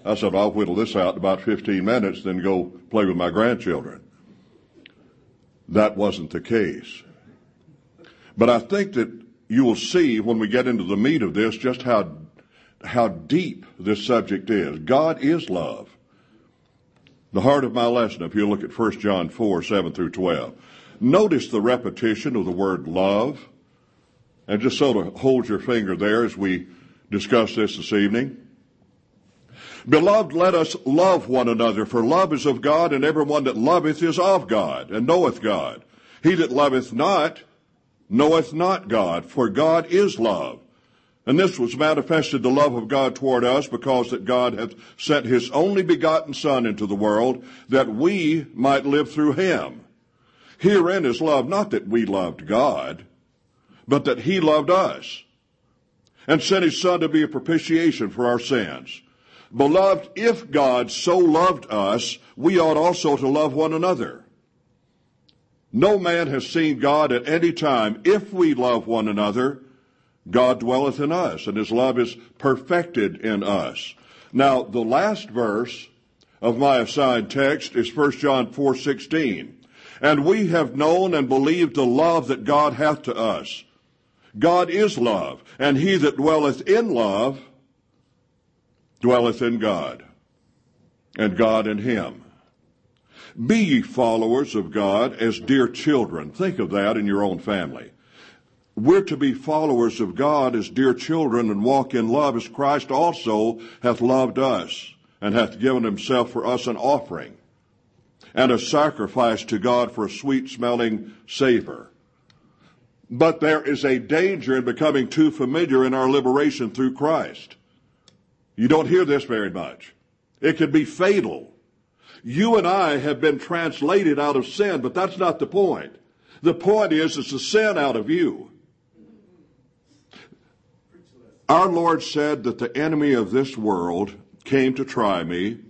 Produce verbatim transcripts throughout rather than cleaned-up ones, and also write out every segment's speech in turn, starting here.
I said, I'll whittle this out in about fifteen minutes, then go play with my grandchildren. That wasn't the case. But I think that you will see when we get into the meat of this just how, how deep this subject is. God is love. The heart of my lesson, if you look at First John four, seven through twelve. Notice the repetition of the word love. And just sort of hold your finger there as we discuss this this evening. Beloved, let us love one another, for love is of God, and everyone that loveth is of God, and knoweth God. He that loveth not, knoweth not God, for God is love. And this was manifested the love of God toward us, because that God hath sent his only begotten Son into the world, that we might live through him. Herein is love, not that we loved God, but that he loved us, and sent his Son to be a propitiation for our sins. Beloved, if God so loved us, we ought also to love one another. No man has seen God at any time. If we love one another, God dwelleth in us, and his love is perfected in us. Now, the last verse of my assigned text is First John four sixteen. And we have known and believed the love that God hath to us. God is love, and he that dwelleth in love dwelleth in God, and God in him. Be ye followers of God as dear children. Think of that in your own family. We're to be followers of God as dear children and walk in love as Christ also hath loved us and hath given himself for us an offering and a sacrifice to God for a sweet-smelling savor. But there is a danger in becoming too familiar in our liberation through Christ. You don't hear this very much. It could be fatal. You and I have been translated out of sin, but that's not the point. The point is, it's the sin out of you. Our Lord said that the enemy of this world came to try me,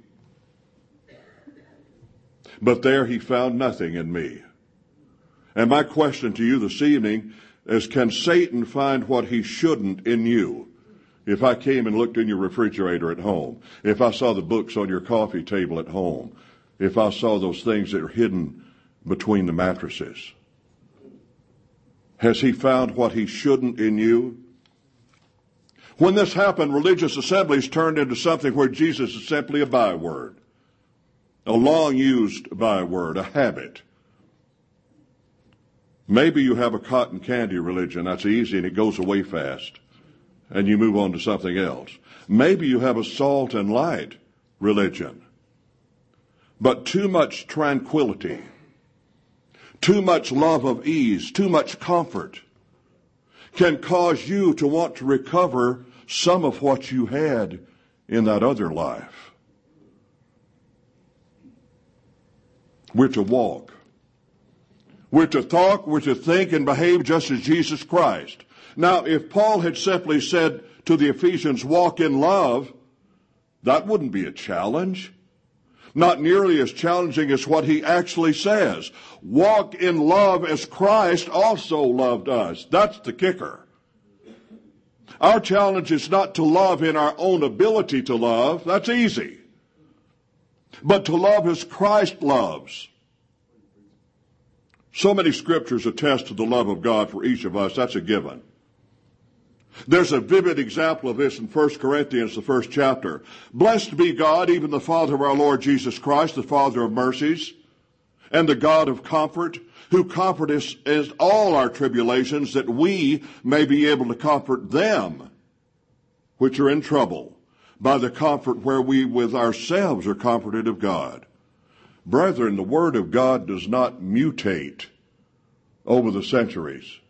but there he found nothing in me. And my question to you this evening is, can Satan find what he shouldn't in you? If I came and looked in your refrigerator at home, if I saw the books on your coffee table at home, if I saw those things that are hidden between the mattresses, has he found what he shouldn't in you? When this happened, religious assemblies turned into something where Jesus is simply a byword, a long-used byword, a habit. Maybe you have a cotton candy religion. That's easy and it goes away fast, and you move on to something else. Maybe you have a salt and light religion. But too much tranquility, too much love of ease, too much comfort can cause you to want to recover some of what you had in that other life. We're to walk. We're to talk, we're to think and behave just as Jesus Christ. Now, if Paul had simply said to the Ephesians, walk in love, that wouldn't be a challenge. Not nearly as challenging as what he actually says. Walk in love as Christ also loved us. That's the kicker. Our challenge is not to love in our own ability to love. That's easy. But to love as Christ loves. So many scriptures attest to the love of God for each of us. That's a given. There's a vivid example of this in First Corinthians, the first chapter. Blessed be God, even the Father of our Lord Jesus Christ, the Father of mercies, and the God of comfort, who comforteth in all our tribulations, that we may be able to comfort them which are in trouble, by the comfort where we with ourselves are comforted of God. Brethren, the Word of God does not mutate over the centuries.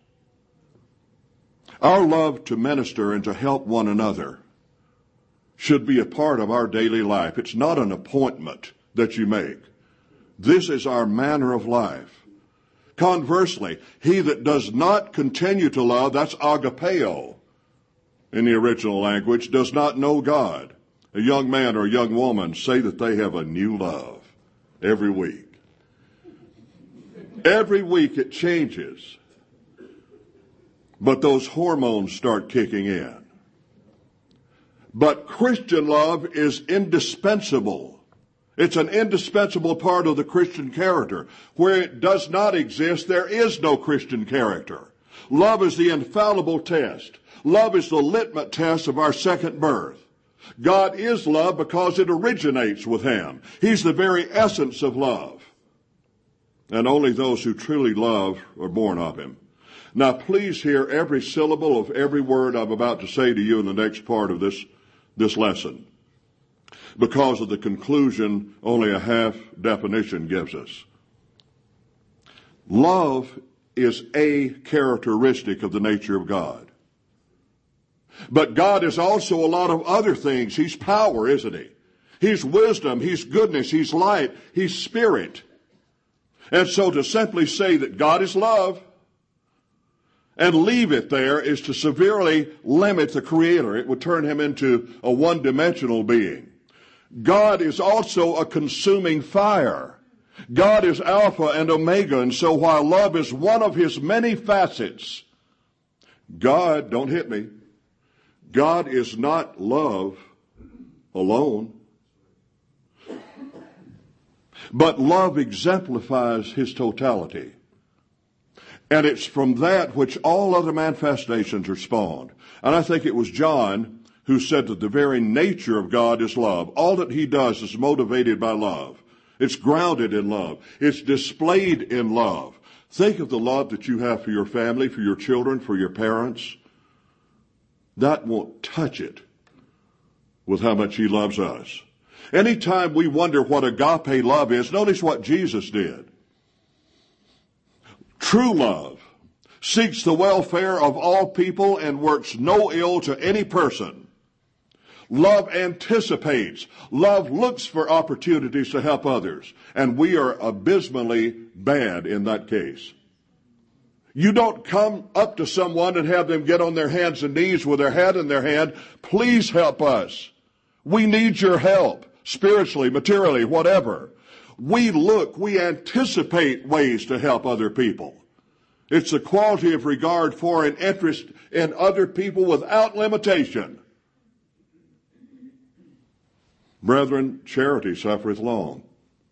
Our love to minister and to help one another should be a part of our daily life. It's not an appointment that you make. This is our manner of life. Conversely, he that does not continue to love, that's agapeo in the original language, does not know God. A young man or a young woman say that they have a new love every week. Every week it changes. But those hormones start kicking in. But Christian love is indispensable. It's an indispensable part of the Christian character. Where it does not exist, there is no Christian character. Love is the infallible test. Love is the litmus test of our second birth. God is love because it originates with Him. He's the very essence of love. And only those who truly love are born of Him. Now please hear every syllable of every word I'm about to say to you in the next part of this, this lesson. Because of the conclusion only a half definition gives us. Love is a characteristic of the nature of God. But God is also a lot of other things. He's power, isn't He? He's wisdom, He's goodness, He's light, He's spirit. And so to simply say that God is love and leave it there is to severely limit the Creator. It would turn Him into a one-dimensional being. God is also a consuming fire. God is Alpha and Omega, and so while love is one of His many facets, God, don't hit me, God is not love alone. But love exemplifies His totality. And it's from that which all other manifestations are spawned. And I think it was John who said that the very nature of God is love. All that He does is motivated by love. It's grounded in love. It's displayed in love. Think of the love that you have for your family, for your children, for your parents. That won't touch it with how much He loves us. Anytime we wonder what agape love is, notice what Jesus did. True love seeks the welfare of all people and works no ill to any person. Love anticipates. Love looks for opportunities to help others. And we are abysmally bad in that case. You don't come up to someone and have them get on their hands and knees with their head in their hand. Please help us. We need your help, spiritually, materially, whatever. We look, we anticipate ways to help other people. It's a quality of regard for and interest in other people without limitation. Brethren, charity suffereth long,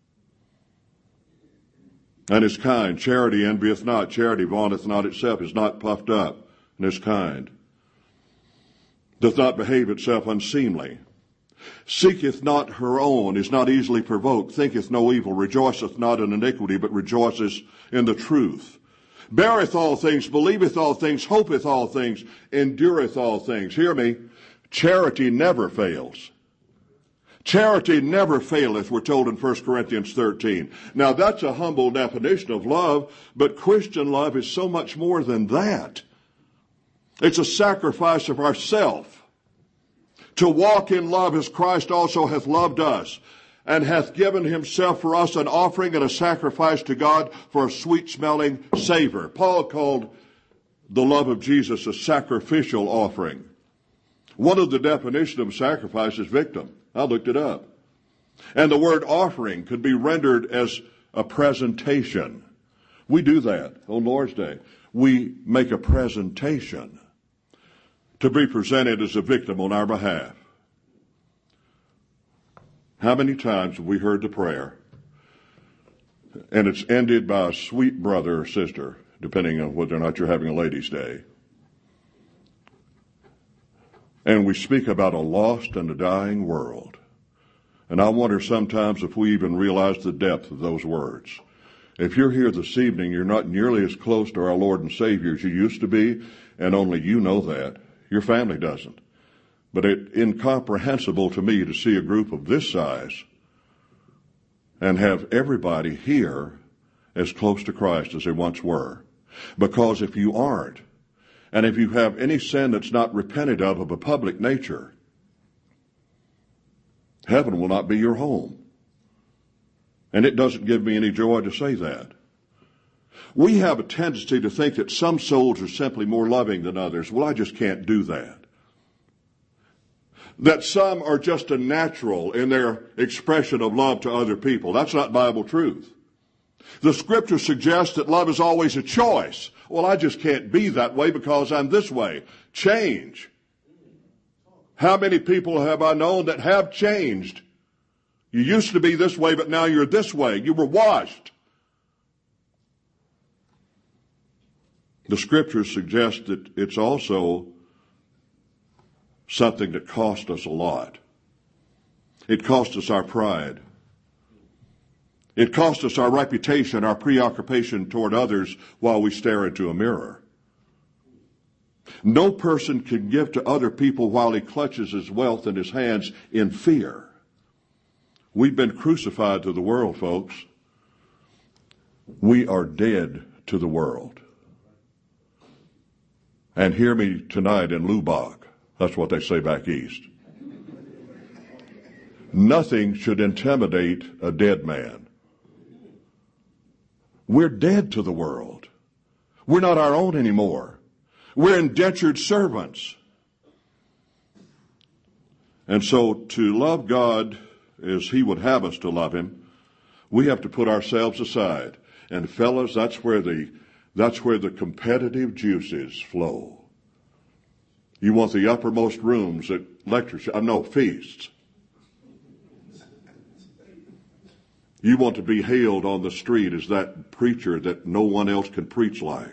and is kind. Charity envieth not. Charity vaunteth not itself, is not puffed up, and is kind. Doth not behave itself unseemly. Seeketh not her own, is not easily provoked, thinketh no evil, rejoiceth not in iniquity, but rejoiceth in the truth. Beareth all things, believeth all things, hopeth all things, endureth all things. Hear me, charity never fails. Charity never faileth, we're told in First Corinthians thirteen. Now that's a humble definition of love, but Christian love is so much more than that. It's a sacrifice of ourself. To walk in love as Christ also hath loved us, and hath given Himself for us an offering and a sacrifice to God for a sweet-smelling savor. Paul called the love of Jesus a sacrificial offering. One of the definitions of sacrifice is victim. I looked it up. And the word offering could be rendered as a presentation. We do that on Lord's Day. We make a presentation to be presented as a victim on our behalf. How many times have we heard the prayer, and it's ended by a sweet brother or sister, depending on whether or not you're having a ladies' day, and we speak about a lost and a dying world. And I wonder sometimes if we even realize the depth of those words. If you're here this evening, you're not nearly as close to our Lord and Savior as you used to be, and only you know that. Your family doesn't. But it's incomprehensible to me to see a group of this size and have everybody here as close to Christ as they once were. Because if you aren't, and if you have any sin that's not repented of of a public nature, heaven will not be your home. And it doesn't give me any joy to say that. We have a tendency to think that some souls are simply more loving than others. Well, I just can't do that. That some are just a natural in their expression of love to other people. That's not Bible truth. The Scripture suggests that love is always a choice. Well, I just can't be that way because I'm this way. Change. How many people have I known that have changed? You used to be this way, but now you're this way. You were washed. The scriptures suggest that it's also something that cost us a lot. It cost us our pride. It cost us our reputation, our preoccupation toward others while we stare into a mirror. No person can give to other people while he clutches his wealth in his hands in fear. We've been crucified to the world, folks. We are dead to the world. And hear me tonight in Lubbock. That's what they say back east. Nothing should intimidate a dead man. We're dead to the world. We're not our own anymore. We're indentured servants. And so to love God as he would have us to love him, we have to put ourselves aside. And fellas, that's where the that's where the competitive juices flow. You want the uppermost rooms at lectures, uh, no, feasts. You want to be hailed on the street as that preacher that no one else can preach like.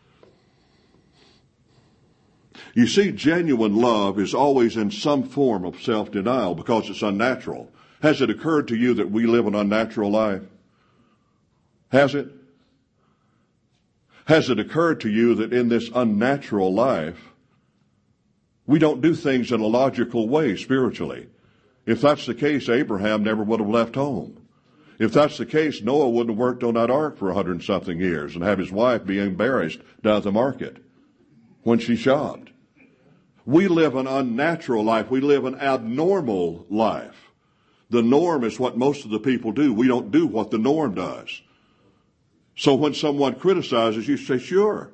You see, genuine love is always in some form of self-denial because it's unnatural. Has it occurred to you that we live an unnatural life? Has it? Has it occurred to you that in this unnatural life, we don't do things in a logical way spiritually? If that's the case, Abraham never would have left home. If that's the case, Noah wouldn't have worked on that ark for a hundred and something years and have his wife be embarrassed down at the market when she shopped. We live an unnatural life. We live an abnormal life. The norm is what most of the people do. We don't do what the norm does. So when someone criticizes you, say, sure.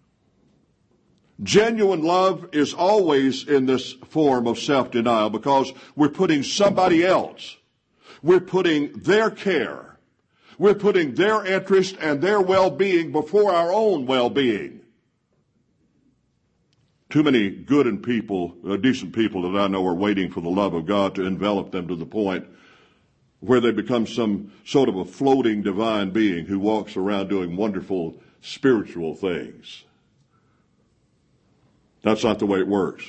Genuine love is always in this form of self-denial because we're putting somebody else, we're putting their care, we're putting their interest and their well-being before our own well-being. Too many good and people, uh, decent people that I know are waiting for the love of God to envelop them to the point where they become some sort of a floating divine being who walks around doing wonderful spiritual things. That's not the way it works.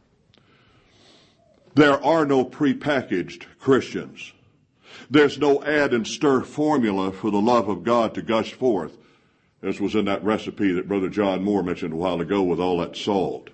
There are no prepackaged Christians. There's no add and stir formula for the love of God to gush forth, as was in that recipe that Brother John Moore mentioned a while ago with all that salt.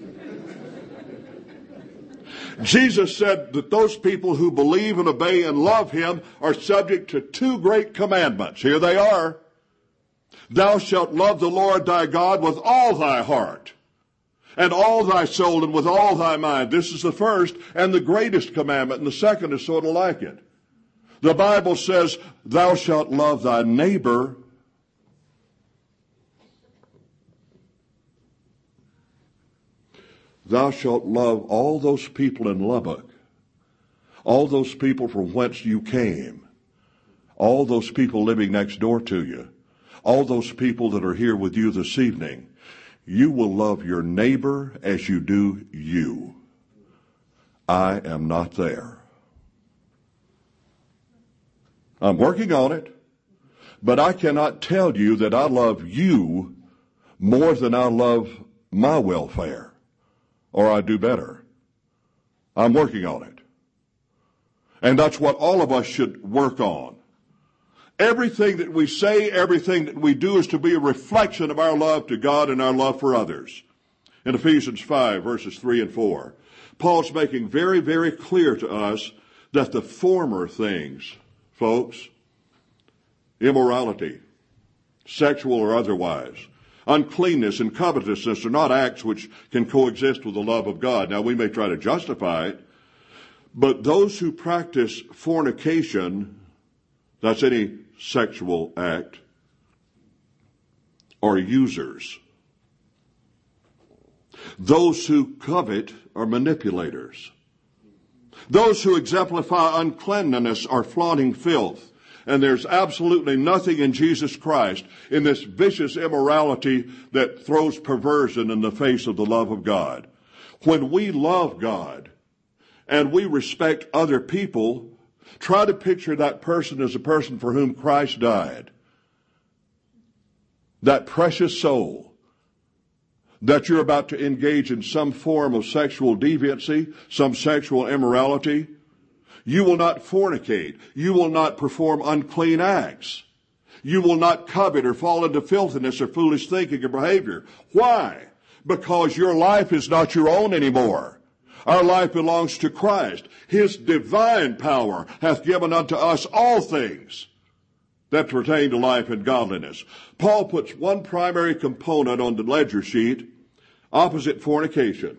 Jesus said that those people who believe and obey and love him are subject to two great commandments. Here they are. Thou shalt love the Lord thy God with all thy heart and all thy soul and with all thy mind. This is the first and the greatest commandment, and the second is sort of like it. The Bible says, thou shalt love thy neighbor Thou shalt love all those people in Lubbock, all those people from whence you came, all those people living next door to you, all those people that are here with you this evening. You will love your neighbor as you do you. I am not there. I'm working on it, but I cannot tell you that I love you more than I love my welfare. Or I do better. I'm working on it. And that's what all of us should work on. Everything that we say, everything that we do is to be a reflection of our love to God and our love for others. In Ephesians five, verses three and four, Paul's making very, very clear to us that the former things, folks, immorality, sexual or otherwise, uncleanness and covetousness are not acts which can coexist with the love of God. Now, we may try to justify it, but those who practice fornication, that's any sexual act, are users. Those who covet are manipulators. Those who exemplify uncleanness are flaunting filth. And there's absolutely nothing in Jesus Christ in this vicious immorality that throws perversion in the face of the love of God. When we love God, and we respect other people, try to picture that person as a person for whom Christ died. That precious soul that you're about to engage in some form of sexual deviancy, some sexual immorality. You will not fornicate. You will not perform unclean acts. You will not covet or fall into filthiness or foolish thinking or behavior. Why? Because your life is not your own anymore. Our life belongs to Christ. His divine power hath given unto us all things that pertain to life and godliness. Paul puts one primary component on the ledger sheet opposite fornication: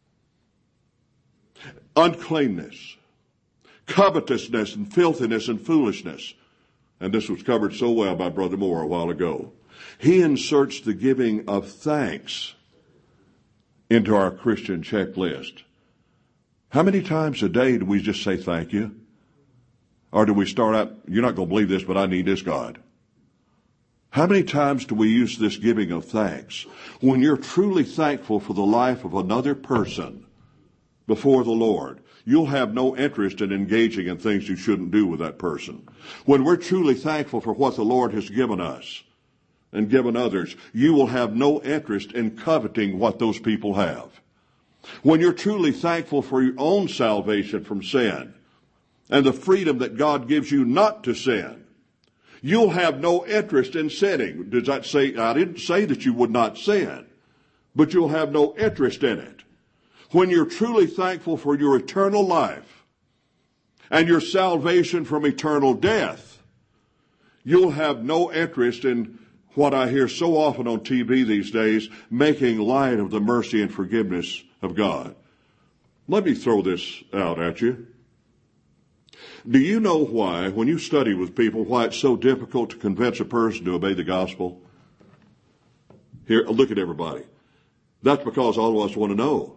uncleanness, covetousness, and filthiness and foolishness. And this was covered so well by Brother Moore a while ago. He inserts the giving of thanks into our Christian checklist. How many times a day do we just say thank you? Or do we start out, you're not going to believe this, but I need this, God? How many times do we use this giving of thanks? When you're truly thankful for the life of another person before the Lord, you'll have no interest in engaging in things you shouldn't do with that person. When we're truly thankful for what the Lord has given us and given others, you will have no interest in coveting what those people have. When you're truly thankful for your own salvation from sin and the freedom that God gives you not to sin, you'll have no interest in sinning. Does that say, I didn't say that you would not sin, but you'll have no interest in it. When you're truly thankful for your eternal life and your salvation from eternal death, you'll have no interest in what I hear so often on T V these days, making light of the mercy and forgiveness of God. Let me throw this out at you. Do you know why, when you study with people, why it's so difficult to convince a person to obey the gospel? Here, look at everybody. That's because all of us want to know.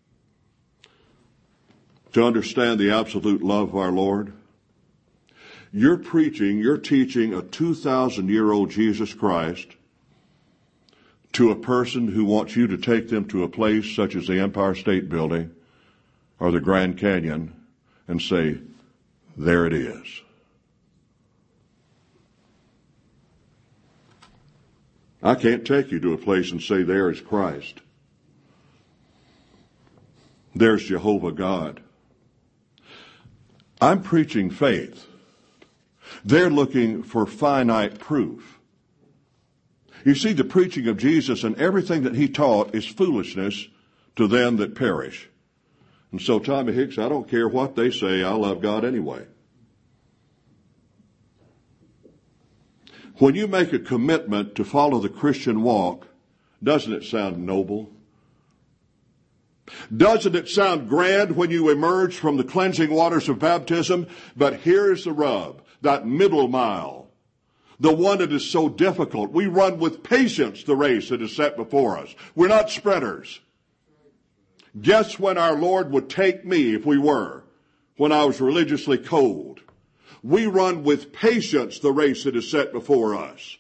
To understand the absolute love of our Lord. You're preaching, you're teaching a two thousand year old Jesus Christ to a person who wants you to take them to a place such as the Empire State Building or the Grand Canyon and say, there it is. I can't take you to a place and say, there is Christ. There's Jehovah God. I'm preaching faith. They're looking for finite proof. You see, the preaching of Jesus and everything that he taught is foolishness to them that perish. And so, Tommy Hicks, I don't care what they say, I love God anyway. When you make a commitment to follow the Christian walk, doesn't it sound noble? Doesn't it sound grand when you emerge from the cleansing waters of baptism? But here's the rub, that middle mile, the one that is so difficult. We run with patience the race that is set before us. We're not sprinters. Guess when our Lord would take me, if we were, when I was religiously cold. We run with patience the race that is set before us.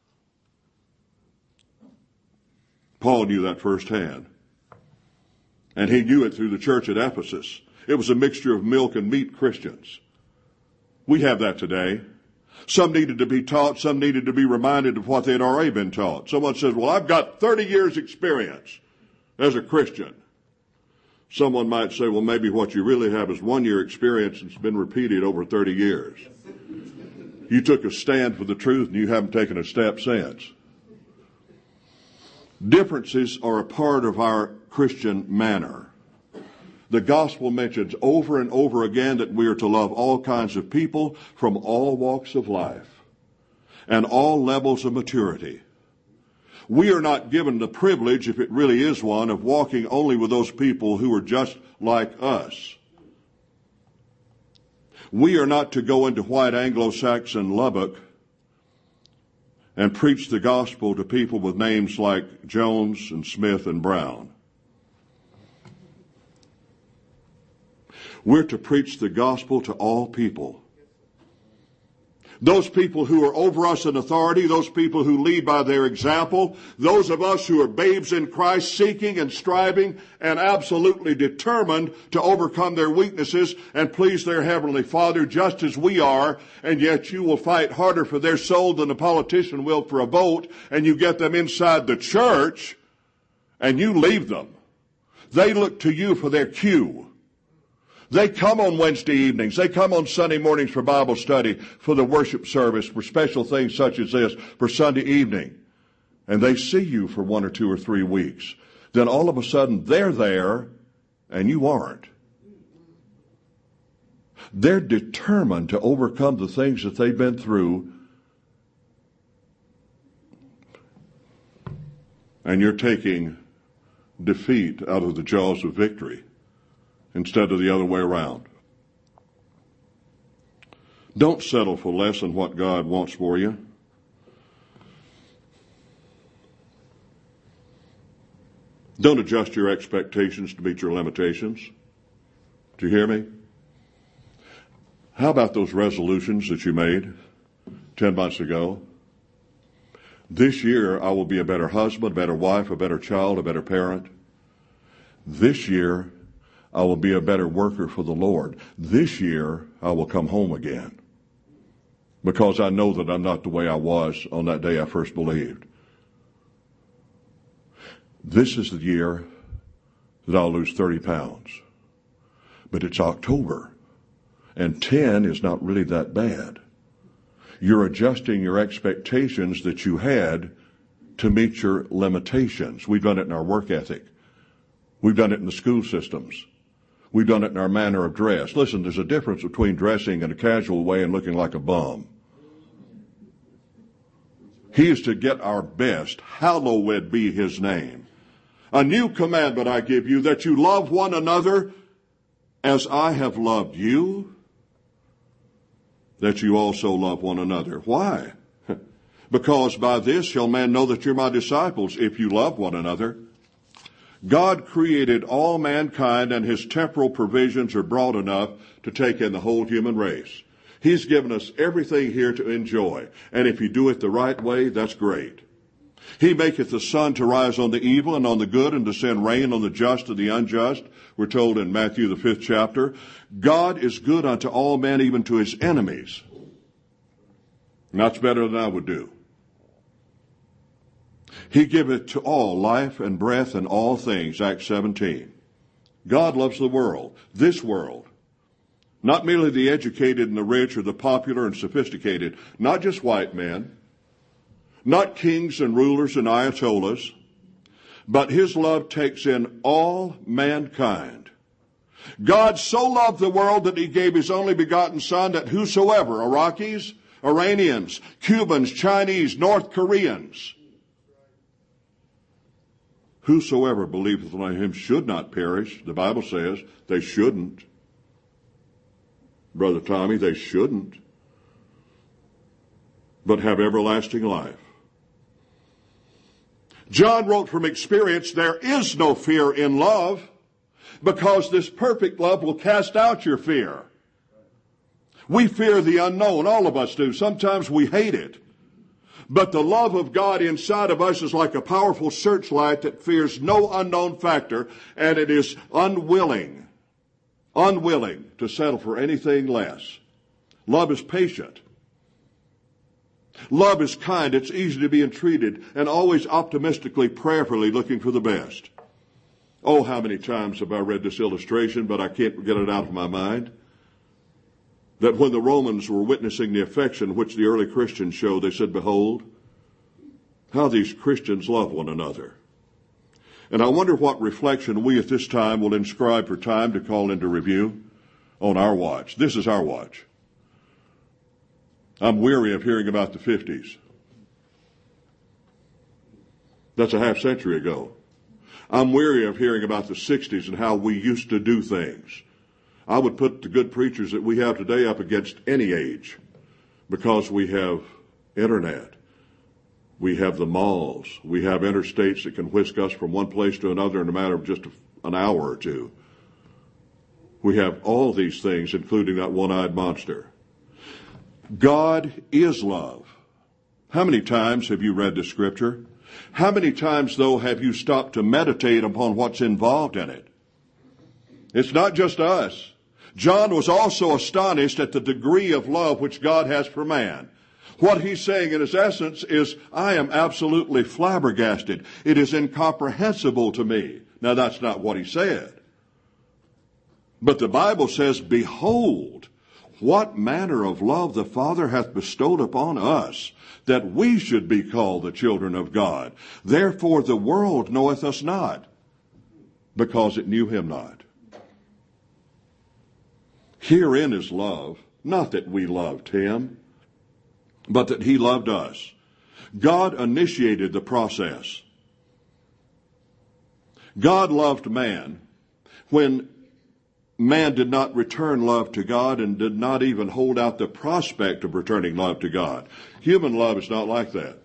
Paul knew that firsthand. And he knew it through the church at Ephesus. It was a mixture of milk and meat Christians. We have that today. Some needed to be taught. Some needed to be reminded of what they had already been taught. Someone says, well, I've got thirty years experience as a Christian. Someone might say, well, maybe what you really have is one year experience that's been repeated over thirty years. You took a stand for the truth and you haven't taken a step since. Differences are a part of our Christian manner. The gospel mentions over and over again that we are to love all kinds of people from all walks of life and all levels of maturity. We are not given the privilege, if it really is one, of walking only with those people who are just like us. We are not to go into white Anglo-Saxon Lubbock and preach the gospel to people with names like Jones and Smith and Brown. We're to preach the gospel to all people. Those people who are over us in authority, those people who lead by their example, those of us who are babes in Christ, seeking and striving and absolutely determined to overcome their weaknesses and please their Heavenly Father just as we are, and yet you will fight harder for their soul than a politician will for a vote, and you get them inside the church and you leave them. They look to you for their cue. They come on Wednesday evenings. They come on Sunday mornings for Bible study, for the worship service, for special things such as this, for Sunday evening. And they see you for one or two or three weeks. Then all of a sudden they're there and you aren't. They're determined to overcome the things that they've been through. And you're taking defeat out of the jaws of victory instead of the other way around. Don't settle for less than what God wants for you. Don't adjust your expectations to meet your limitations. Do you hear me? How about those resolutions that you made ten months ago? This year I will be a better husband, a better wife, a better child, a better parent. This year I will be a better worker for the Lord. This year, I will come home again. Because I know that I'm not the way I was on that day I first believed. This is the year that I'll lose thirty pounds. But it's October, and ten is not really that bad. You're adjusting your expectations that you had to meet your limitations. We've done it in our work ethic. We've done it in the school systems. We've done it in our manner of dress. Listen, there's a difference between dressing in a casual way and looking like a bum. He is to get our best. Hallowed be his name. A new commandment I give you, that you love one another as I have loved you, that you also love one another. Why? Because by this shall man know that you're my disciples, if you love one another. God created all mankind, and his temporal provisions are broad enough to take in the whole human race. He's given us everything here to enjoy. And if you do it the right way, that's great. He maketh the sun to rise on the evil and on the good, and to send rain on the just and the unjust. We're told in Matthew, the fifth chapter. God is good unto all men, even to his enemies. And that's better than I would do. He giveth to all life and breath and all things, Acts seventeen. God loves the world, this world. Not merely the educated and the rich or the popular and sophisticated. Not just white men. Not kings and rulers and ayatollahs. But his love takes in all mankind. God so loved the world that he gave his only begotten Son, that whosoever, Iraqis, Iranians, Cubans, Chinese, North Koreans, whosoever believeth on him should not perish. The Bible says they shouldn't. Brother Tommy, they shouldn't. But have everlasting life. John wrote from experience, there is no fear in love, because this perfect love will cast out your fear. We fear the unknown. All of us do. Sometimes we hate it. But the love of God inside of us is like a powerful searchlight that fears no unknown factor, and it is unwilling, unwilling to settle for anything less. Love is patient. Love is kind. It's easy to be entreated, and always optimistically, prayerfully looking for the best. Oh, how many times have I read this illustration, but I can't get it out of my mind. That when the Romans were witnessing the affection which the early Christians showed, they said, behold, how these Christians love one another. And I wonder what reflection we at this time will inscribe for time to call into review on our watch. This is our watch. I'm weary of hearing about the fifties. That's a half century ago. I'm weary of hearing about the sixties and how we used to do things. I would put the good preachers that we have today up against any age, because we have internet. We have the malls. We have interstates that can whisk us from one place to another in a matter of just an hour or two. We have all these things, including that one-eyed monster. God is love. How many times have you read the scripture? How many times, though, have you stopped to meditate upon what's involved in it? It's not just us. John was also astonished at the degree of love which God has for man. What he's saying in his essence is, I am absolutely flabbergasted. It is incomprehensible to me. Now, that's not what he said. But the Bible says, behold, what manner of love the Father hath bestowed upon us, that we should be called the children of God. Therefore the world knoweth us not, because it knew him not. Herein is love, not that we loved him, but that he loved us. God initiated the process. God loved man when man did not return love to God and did not even hold out the prospect of returning love to God. Human love is not like that.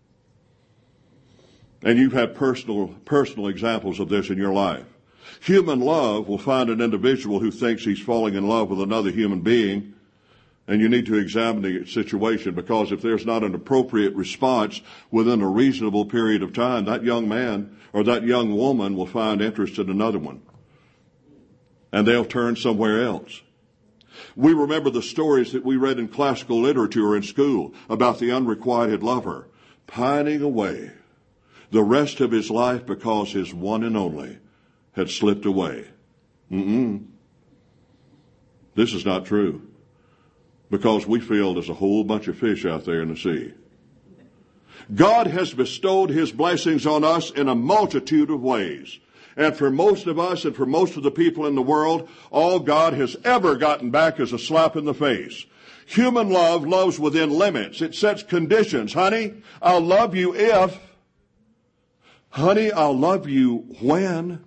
And you've had personal, personal examples of this in your life. Human love will find an individual who thinks he's falling in love with another human being, and you need to examine the situation, because if there's not an appropriate response within a reasonable period of time, that young man or that young woman will find interest in another one, and they'll turn somewhere else. We remember the stories that we read in classical literature in school about the unrequited lover pining away the rest of his life because his one and only had slipped away. Mm-mm. This is not true, because we feel there's a whole bunch of fish out there in the sea. God has bestowed his blessings on us in a multitude of ways. And for most of us and for most of the people in the world, all God has ever gotten back is a slap in the face. Human love loves within limits. It sets conditions. Honey, I'll love you if. Honey, I'll love you when.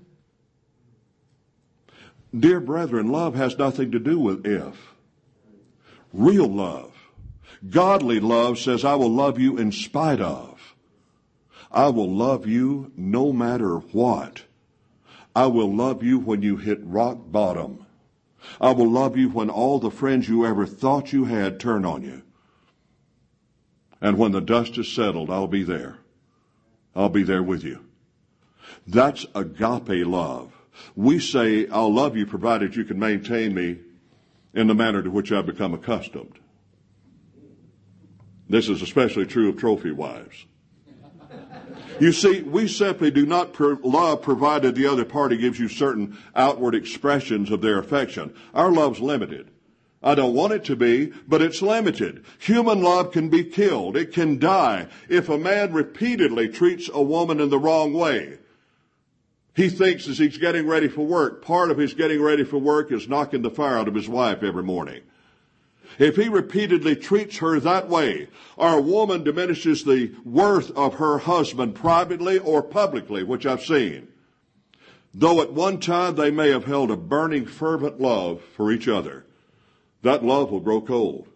Dear brethren, love has nothing to do with if. Real love, godly love says, I will love you in spite of. I will love you no matter what. I will love you when you hit rock bottom. I will love you when all the friends you ever thought you had turn on you. And when the dust is settled, I'll be there. I'll be there with you. That's agape love. We say, I'll love you provided you can maintain me in the manner to which I've become accustomed. This is especially true of trophy wives. You see, we simply do not pro- love provided the other party gives you certain outward expressions of their affection. Our love's limited. I don't want it to be, but it's limited. Human love can be killed. It can die if a man repeatedly treats a woman in the wrong way. He thinks as he's getting ready for work, part of his getting ready for work is knocking the fire out of his wife every morning. If he repeatedly treats her that way, or a woman diminishes the worth of her husband privately or publicly, which I've seen, though at one time they may have held a burning, fervent love for each other, that love will grow cold.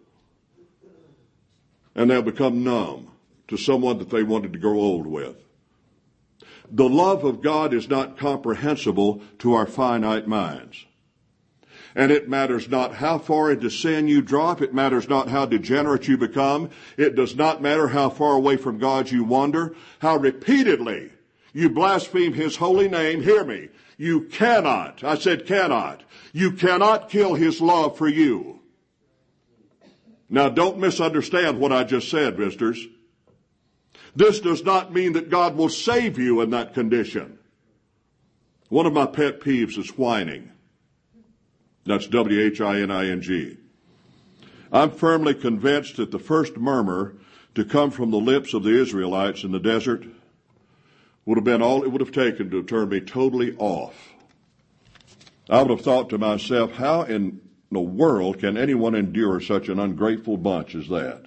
And they'll become numb to someone that they wanted to grow old with. The love of God is not comprehensible to our finite minds. And it matters not how far into sin you drop. It matters not how degenerate you become. It does not matter how far away from God you wander. How repeatedly you blaspheme his holy name. Hear me. You cannot, I said cannot, you cannot kill his love for you. Now don't misunderstand what I just said, visitors. This does not mean that God will save you in that condition. One of my pet peeves is whining. That's W H I N I N G. I'm firmly convinced that the first murmur to come from the lips of the Israelites in the desert would have been all it would have taken to have turned me totally off. I would have thought to myself, how in the world can anyone endure such an ungrateful bunch as that?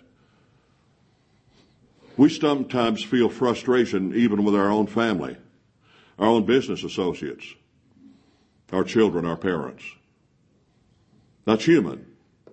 We sometimes feel frustration even with our own family, our own business associates, our children, our parents. That's human.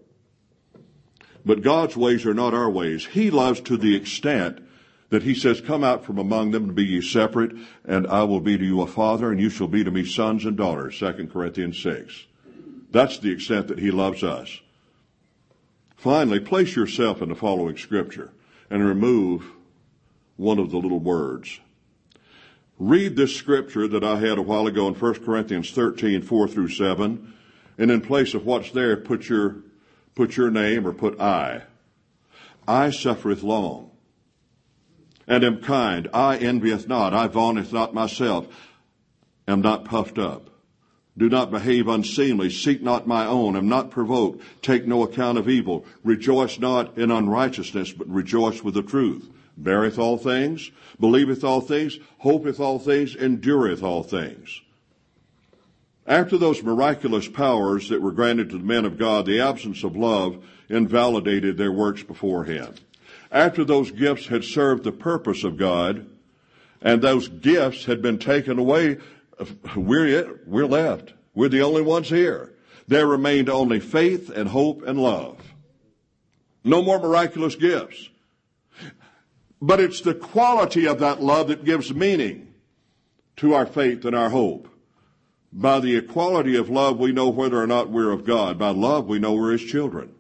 But God's ways are not our ways. He loves to the extent that he says, come out from among them and be ye separate, and I will be to you a father, and you shall be to me sons and daughters, Second Corinthians six. That's the extent that he loves us. Finally, place yourself in the following scripture and remove one of the little words. Read this scripture that I had a while ago in First Corinthians thirteen, four through seven, and in place of what's there, put your, put your name or put I. I suffereth long, and am kind. I envieth not. I vaunteth not myself, am not puffed up. Do not behave unseemly. Seek not my own. Am not provoked. Take no account of evil. Rejoice not in unrighteousness, but rejoice with the truth. Beareth all things, believeth all things, hopeth all things, endureth all things. After those miraculous powers that were granted to the men of God, the absence of love invalidated their works beforehand. After those gifts had served the purpose of God, and those gifts had been taken away, we're it. We're left. We're the only ones here. There remained only faith and hope and love. No more miraculous gifts. But it's the quality of that love that gives meaning to our faith and our hope. By the equality of love, we know whether or not we're of God. By love, we know we're His children.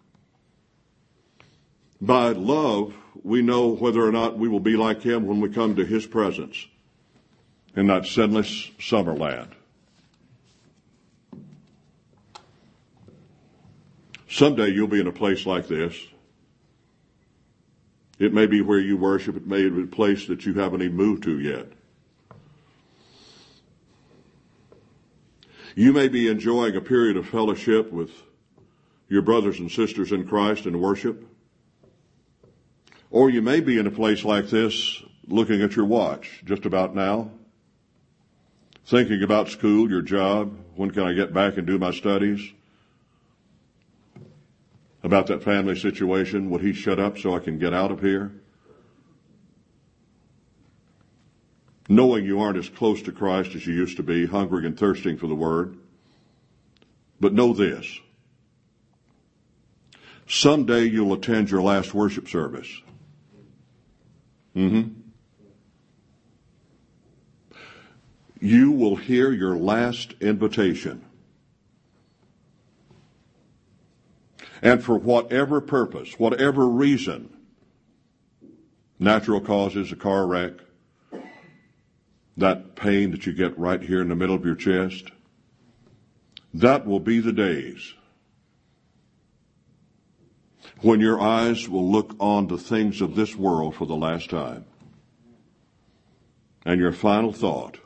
By love, we know whether or not we will be like Him when we come to His presence in that sinless summer land. Someday you'll be in a place like this. It may be where you worship. It may be a place that you haven't even moved to yet. You may be enjoying a period of fellowship with your brothers and sisters in Christ in worship. Or you may be in a place like this looking at your watch just about now, thinking about school, your job, when can I get back and do my studies? About that family situation, would he shut up so I can get out of here? Knowing you aren't as close to Christ as you used to be, hungry and thirsting for the Word. But know this. Someday you'll attend your last worship service. Mm-hmm. You will hear your last invitation. And for whatever purpose, whatever reason, natural causes, a car wreck, that pain that you get right here in the middle of your chest, that will be the days when your eyes will look on the things of this world for the last time. And your final thought,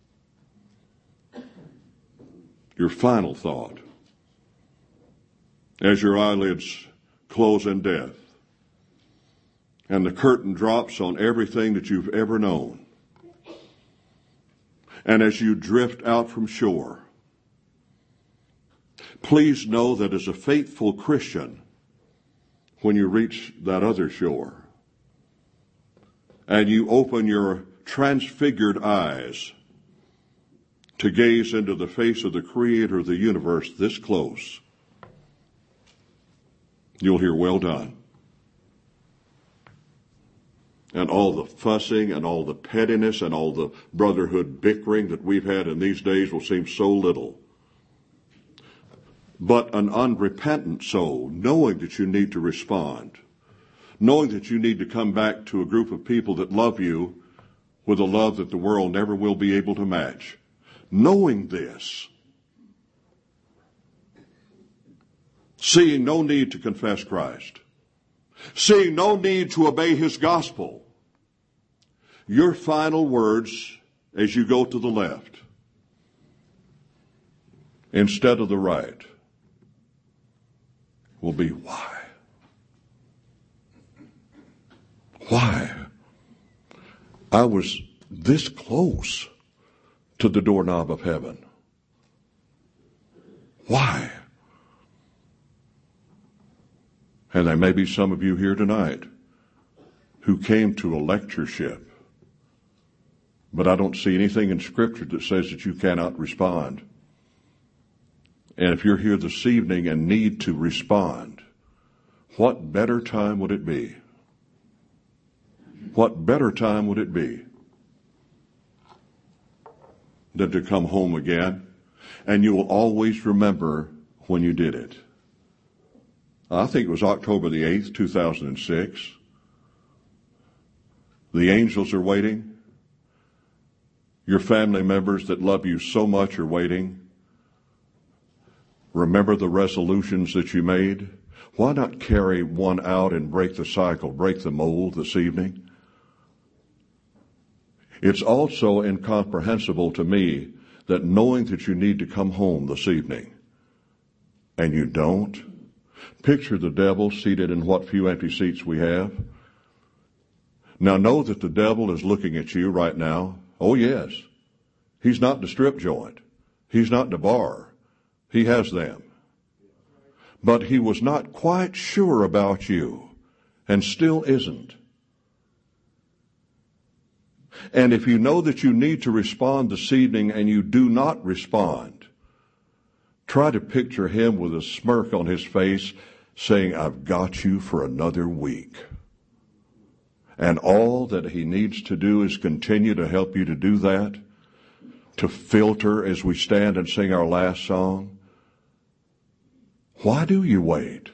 your final thought, as your eyelids close in death and the curtain drops on everything that you've ever known, and as you drift out from shore, please know that as a faithful Christian, when you reach that other shore and you open your transfigured eyes to gaze into the face of the Creator of the universe this close, you'll hear, well done. And all the fussing and all the pettiness and all the brotherhood bickering that we've had in these days will seem so little. But an unrepentant soul, knowing that you need to respond, knowing that you need to come back to a group of people that love you with a love that the world never will be able to match, knowing this, seeing no need to confess Christ, seeing no need to obey His gospel, your final words as you go to the left instead of the right will be, why? Why? I was this close to the doorknob of heaven. Why? And there may be some of you here tonight who came to a lectureship, but I don't see anything in Scripture that says that you cannot respond. And if you're here this evening and need to respond, what better time would it be? What better time would it be than to come home again? And you will always remember when you did it. I think it was October the eighth, two thousand six. The angels are waiting. Your family members that love you so much are waiting. Remember the resolutions that you made? Why not carry one out and break the cycle, break the mold this evening? It's also incomprehensible to me that knowing that you need to come home this evening and you don't, picture the devil seated in what few empty seats we have. Now know that the devil is looking at you right now. Oh yes, he's not the strip joint. He's not the bar. He has them. But he was not quite sure about you and still isn't. And if you know that you need to respond this evening and you do not respond, try to picture him with a smirk on his face saying, I've got you for another week. And all that he needs to do is continue to help you to do that, to filter as we stand and sing our last song. Why do you wait?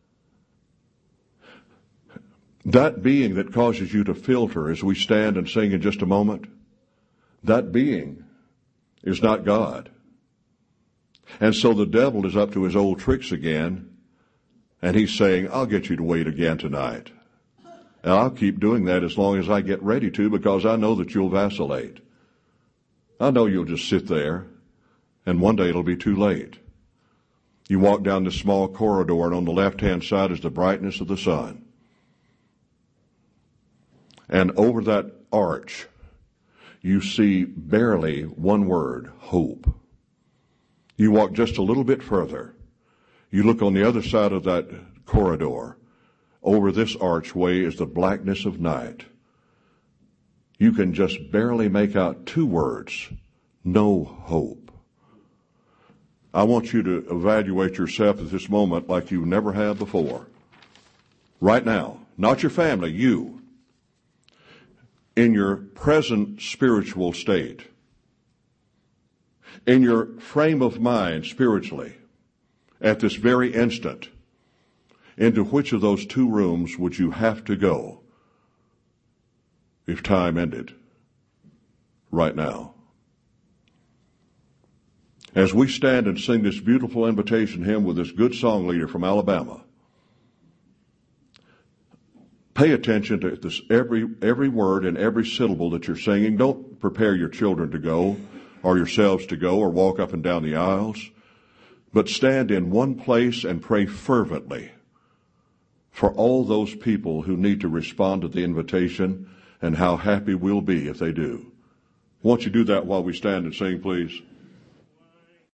That being that causes you to filter as we stand and sing in just a moment, that being is not God. And so the devil is up to his old tricks again, and he's saying, I'll get you to wait again tonight. And I'll keep doing that as long as I get ready to, because I know that you'll vacillate. I know you'll just sit there, and one day it'll be too late. You walk down this small corridor, and on the left-hand side is the brightness of the sun. And over that arch, you see barely one word, hope. You walk just a little bit further. You look on the other side of that corridor. Over this archway is the blackness of night. You can just barely make out two words, no hope. I want you to evaluate yourself at this moment like you never have before. Right now, not your family, you. In your present spiritual state, in your frame of mind spiritually, at this very instant, into which of those two rooms would you have to go if time ended right now? As we stand and sing this beautiful invitation hymn with this good song leader from Alabama, pay attention to this, every every word and every syllable that you're singing. Don't prepare your children to go or yourselves to go or walk up and down the aisles, but stand in one place and pray fervently for all those people who need to respond to the invitation, and how happy we'll be if they do. Won't you do that while we stand and sing, please?